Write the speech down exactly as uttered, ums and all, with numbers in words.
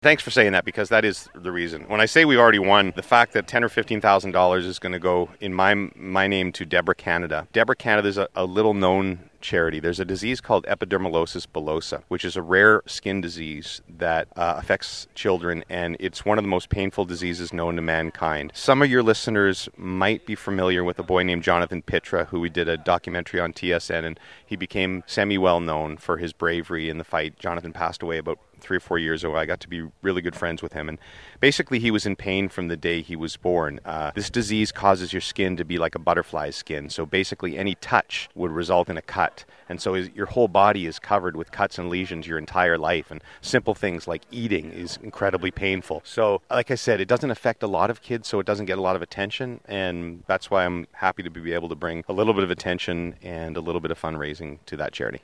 Thanks for saying that, because that is the reason. When I say we've already won, the fact that ten or fifteen thousand dollars is going to go in my my name to Deborah Canada. Deborah Canada is a, a little known charity. There's a disease called epidermolysis bullosa, which is a rare skin disease that uh, affects children, and it's one of the most painful diseases known to mankind. Some of your listeners might be familiar with a boy named Jonathan Pitra, who we did a documentary on T S N, and he became semi-well known for his bravery in the fight. Jonathan passed away about three or four years ago. I got to be really good friends with him, and basically he was in pain from the day he was born. Uh, this disease causes your skin to be like a butterfly's skin, so basically any touch would result in a cut, and so your whole body is covered with cuts and lesions your entire life, and simple things like eating is incredibly painful. So like I said, it doesn't affect a lot of kids, so it doesn't get a lot of attention, and that's why I'm happy to be able to bring a little bit of attention and a little bit of fundraising to that charity.